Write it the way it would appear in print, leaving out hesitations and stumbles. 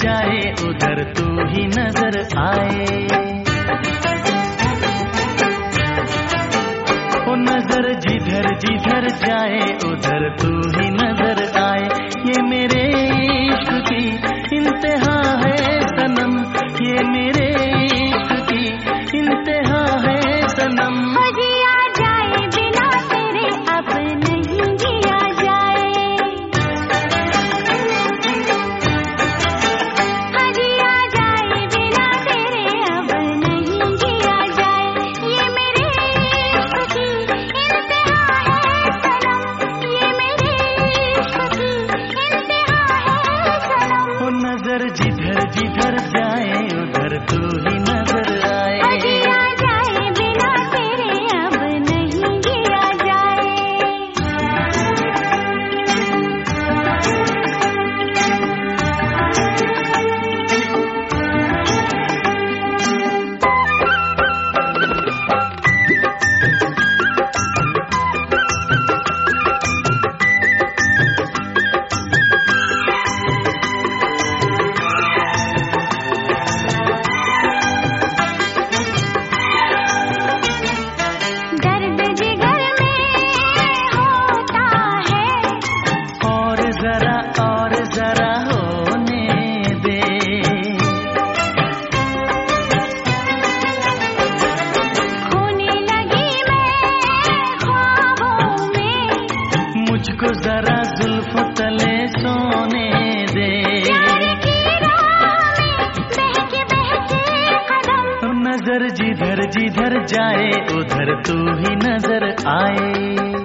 जाए उधर तू ही नजर आए। ओ नजर जिधर जिधर जाए उधर तू ही नजर आए। ये मेरे इश्क की इंतहा है सनम, ये मेरे इश्क की इंतहा है सनम। जिया जाए बिना तेरे अब नहीं जिया जाए, जिया जाए बिना तेरे अब नहीं जिया जाए। ये मेरे इश्क की इंतहा है सनम, ये मेरे इश्क की इंतहा है सनम। ओ नजर जिधर जिधर जाए उधर तू ही नजर आए। जिया जाए बिना तेरे अब नहीं जिया जाए। दर्द जिगर में होता है, और जरा होने दे। खोने लगी मैं ख्वाबों में, मुझको जरा जुल्फ तले सोने दे। प्यार की राह में बहके कदम। ओ नजर जिधर जिधर जाए उधर तू ही नजर आए।